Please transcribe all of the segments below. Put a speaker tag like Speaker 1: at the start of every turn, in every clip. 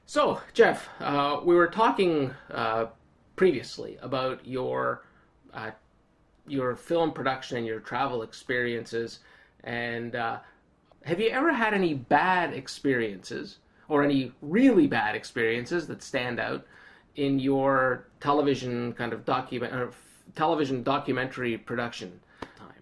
Speaker 1: So, Jeff, we were talking previously about uh, your film production and your travel experiences, and have you ever had any bad experiences or any really bad experiences that stand out in your television kind of television documentary production time?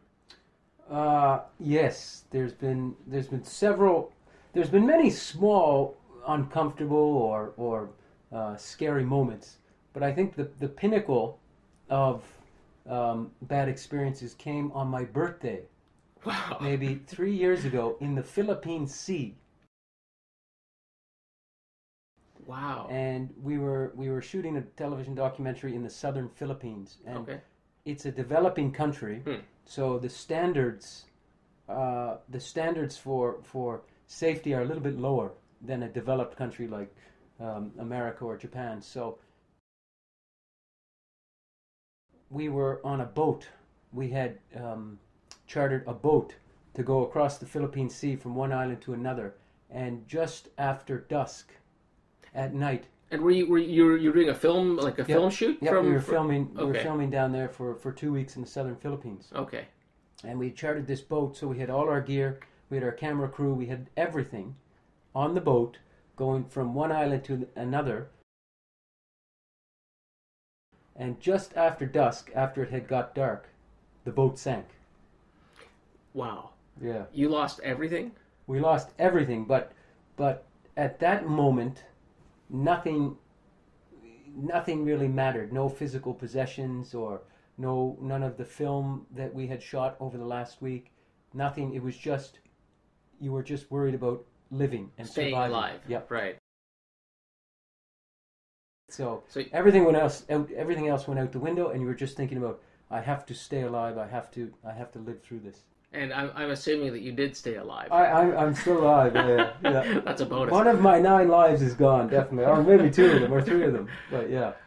Speaker 2: Yes, there's been several. There's been many small, uncomfortable or scary moments, but I think the pinnacle of bad experiences came on my birthday,
Speaker 1: Wow.
Speaker 2: maybe 3 years ago in the Philippine Sea,
Speaker 1: Wow.
Speaker 2: and we were shooting a television documentary in the southern Philippines, and
Speaker 1: Okay.
Speaker 2: it's a developing country,
Speaker 1: Hmm.
Speaker 2: so the standards for safety are a little bit lower than a developed country like America or Japan. So we were on a boat. We had chartered a boat to go across the Philippine Sea from one island to another, and just after dusk at night.
Speaker 1: And were you doing a film like a
Speaker 2: Yep,
Speaker 1: film shoot
Speaker 2: yep,
Speaker 1: from?
Speaker 2: we were filming. We were
Speaker 1: Okay.
Speaker 2: filming down there for 2 weeks in the southern Philippines.
Speaker 1: Okay.
Speaker 2: And we chartered this boat, so we had all our gear, we had our camera crew, we had everything on the boat going from one island to another. And just after dusk, after it had got dark, the boat sank.
Speaker 1: Wow.
Speaker 2: Yeah,
Speaker 1: You lost everything?
Speaker 2: we lost everything, but at that moment, nothing nothing really mattered. No physical possessions or none of the film that we had shot over the last week. Nothing. It was just you were just worried about living and
Speaker 1: Staying
Speaker 2: surviving.
Speaker 1: alive.
Speaker 2: Yep.
Speaker 1: Right.
Speaker 2: So
Speaker 1: So
Speaker 2: everything else went out the window, and you were just thinking about, I have to stay alive. I have to live through this.
Speaker 1: and I'm assuming that you did stay alive.
Speaker 2: I'm still alive. Yeah, yeah.
Speaker 1: That's a bonus.
Speaker 2: One of my 9 lives is gone, definitely, or maybe 2 of them, or 3 of them. But yeah.